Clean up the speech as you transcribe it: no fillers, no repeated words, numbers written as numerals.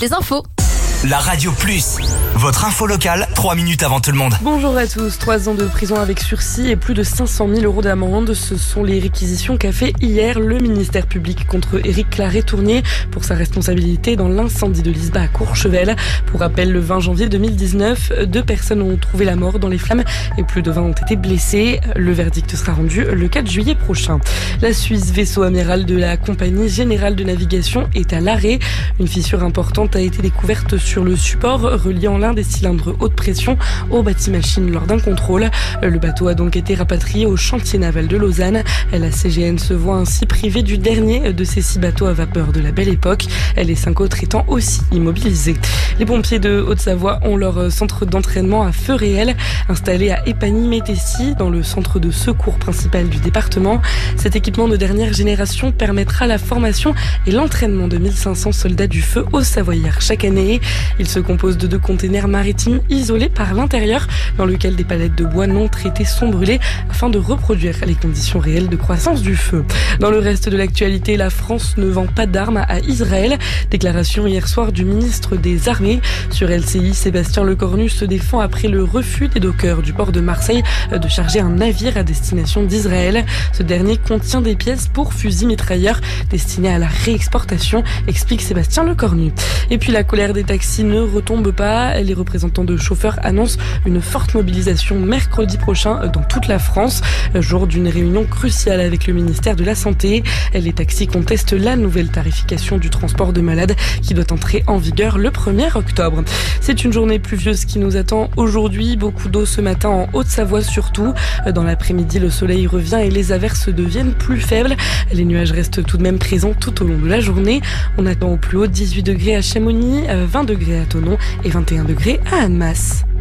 les infos. La Radio Plus, votre info locale, 3 minutes avant tout le monde. Bonjour à tous, 3 ans de prison avec sursis et plus de 500 000 € d'amende. Ce sont les réquisitions qu'a fait hier le ministère public contre Éric Claret-Tournier pour sa responsabilité dans l'incendie de l'ISBA à Courchevel. Pour rappel, le 20 janvier 2019, 2 personnes ont trouvé la mort dans les flammes et plus de 20 ont été blessées. Le verdict sera rendu le 4 juillet prochain. La Suisse, vaisseau amiral de la Compagnie Générale de Navigation, est à l'arrêt. Une fissure importante a été découverte sur le support reliant l'un des cylindres haute pression au bâti-machine lors d'un contrôle. Le bateau a donc été rapatrié au chantier naval de Lausanne. La CGN se voit ainsi privée du dernier de ces 6 bateaux à vapeur de la belle époque. Les 5 autres étant aussi immobilisés. Les pompiers de Haute-Savoie ont leur centre d'entraînement à feu réel installé à Épagny-Métessy dans le centre de secours principal du département. Cet équipement de dernière génération permettra la formation et l'entraînement de 1500 soldats du feu aux Savoyards chaque année. Il se compose de 2 containers maritimes isolés par l'intérieur dans lesquels des palettes de bois non traitées sont brûlées afin de reproduire les conditions réelles de croissance du feu. Dans le reste de l'actualité, la France ne vend pas d'armes à Israël. Déclaration hier soir du ministre des Armées. Sur LCI, Sébastien Lecornu se défend après le refus des dockers du port de Marseille de charger un navire à destination d'Israël. Ce dernier contient des pièces pour fusils mitrailleurs destinés à la réexportation, explique Sébastien Lecornu. Et puis la colère des taxis ne retombe pas. Les représentants de chauffeurs annoncent une forte mobilisation mercredi prochain dans toute la France, jour d'une réunion cruciale avec le ministère de la Santé. Les taxis contestent la nouvelle tarification du transport de malades qui doit entrer en vigueur le 1er octobre. C'est une journée pluvieuse qui nous attend aujourd'hui. Beaucoup d'eau ce matin en Haute-Savoie surtout. Dans l'après-midi, le soleil revient et les averses deviennent plus faibles. Les nuages restent tout de même présents tout au long de la journée. On attend au plus haut 18 degrés à Chamonix, 20 degrés à Thonon et 21 degrés à Annemasse.